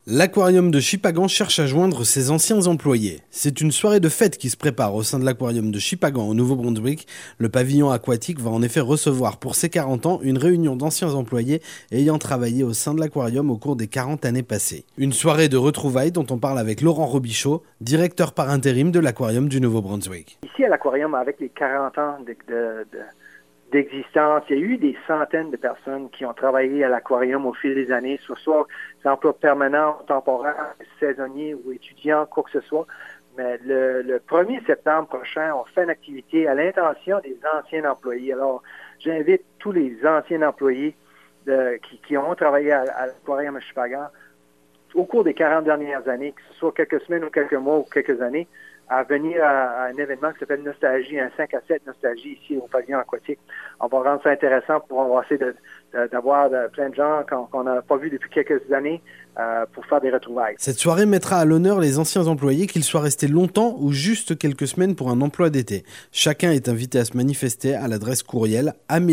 L'aquarium de Shippagan cherche à joindre ses anciens employés. C'est une soirée de fête qui se prépare au sein de l'aquarium de Shippagan au Nouveau-Brunswick. Le pavillon aquatique va en effet recevoir pour ses 40 ans une réunion d'anciens employés ayant travaillé au sein de l'aquarium au cours des 40 années passées. Une soirée de retrouvailles dont on parle avec Laurent Robichaud, directeur par intérim de l'aquarium du Nouveau-Brunswick. Ici à l'aquarium, avec les 40 ans d'existence, il y a eu des centaines de personnes qui ont travaillé à l'aquarium au fil des années, soit des emplois permanents, temporaires, saisonniers ou étudiants, quoi que ce soit. Mais le 1er septembre prochain, on fait une activité à l'intention des anciens employés. Alors, j'invite tous les anciens employés qui ont travaillé à l'aquarium à Shippagan au cours des 40 dernières années, que ce soit quelques semaines ou quelques mois ou quelques années, à venir à un événement qui s'appelle Nostalgie, un 5 à 7 Nostalgie ici au pavillon aquatique. On va rendre ça intéressant pour on va essayer d'avoir plein de gens qu'on n'a pas vus depuis quelques années pour faire des retrouvailles. Cette soirée mettra à l'honneur les anciens employés, qu'ils soient restés longtemps ou juste quelques semaines pour un emploi d'été. Chacun est invité à se manifester à l'adresse courriel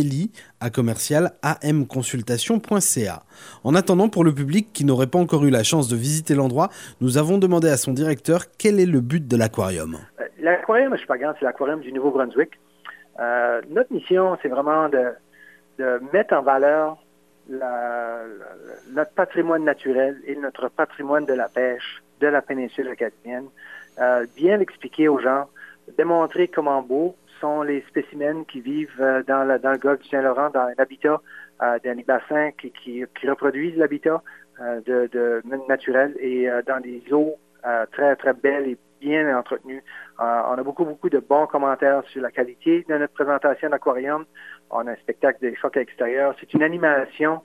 amelie@amconsultation.ca. En attendant, pour le public qui n'aurait pas encore eu la chance de visiter l'endroit, nous avons demandé à son directeur quel est le but de l'aquarium. L'aquarium à Shippagan, c'est l'aquarium du Nouveau-Brunswick. Notre mission, c'est vraiment de mettre en valeur notre patrimoine naturel et notre patrimoine de la pêche de la péninsule acadienne. Bien l'expliquer aux gens, démontrer comment beaux sont les spécimens qui vivent dans le golfe du Saint-Laurent, dans un habitat, dans les bassins qui reproduisent l'habitat naturel et dans des eaux très, très belles et bien entretenues. On a beaucoup de bons commentaires sur la qualité de notre présentation d'aquarium. On a un spectacle des phoques à l'extérieur. C'est une animation.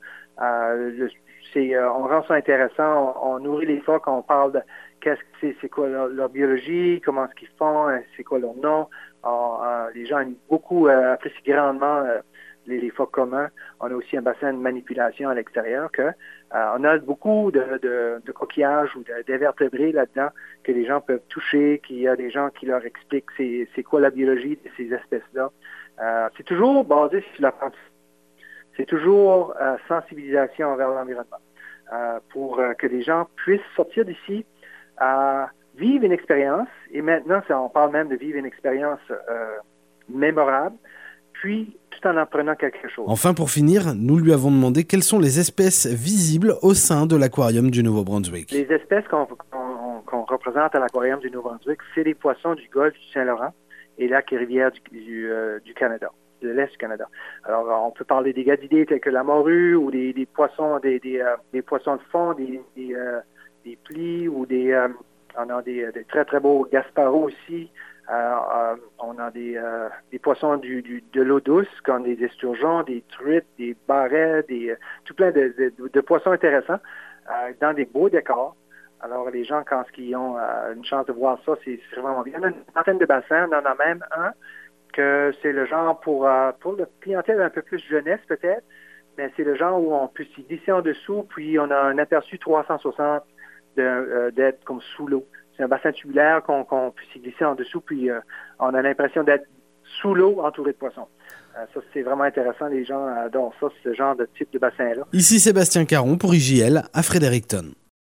On rend ça intéressant. On nourrit les phoques. On parle de c'est quoi leur biologie, comment est-ce qu'ils font, c'est quoi leur nom. Les gens aiment beaucoup, apprécient grandement les phoques communs. On a aussi un bassin de manipulation à l'extérieur on a beaucoup de coquillages ou d'invertébrés là-dedans que les gens peuvent toucher, qu'il y a des gens qui leur expliquent c'est quoi la biologie de ces espèces-là. C'est toujours basé sur l'apprentissage. C'est toujours sensibilisation envers l'environnement pour que les gens puissent sortir d'ici, vivre une expérience, et maintenant, on parle même de vivre une expérience mémorable, puis tout en apprenant quelque chose. Enfin, pour finir, nous lui avons demandé quelles sont les espèces visibles au sein de l'aquarium du Nouveau-Brunswick. Les espèces qu'on représente à l'aquarium du Nouveau-Brunswick, c'est les poissons du golfe du Saint-Laurent et lacs et rivières du Canada, de l'Est du Canada. Alors, on peut parler des gadidés tels que la morue ou des poissons, des poissons de fond, des plis ou on a des très, très beaux gasparos aussi. On a des poissons de l'eau douce, comme des esturgeons, des truites, des barrets, tout plein de poissons intéressants dans des beaux décors. Alors, les gens, quand ils ont une chance de voir ça, c'est vraiment bien. On a une centaine de bassins, on en a même un que c'est le genre pour le clientèle un peu plus jeunesse peut-être, mais c'est le genre où on peut s'y glisser en dessous, puis on a un aperçu 360 d'être comme sous l'eau. C'est un bassin tubulaire qu'on peut s'y glisser en dessous, puis on a l'impression d'être sous l'eau entouré de poissons. Ça, c'est vraiment intéressant. Les gens adorent ça, ce genre de type de bassin-là. Ici Sébastien Caron pour IJL à Fredericton.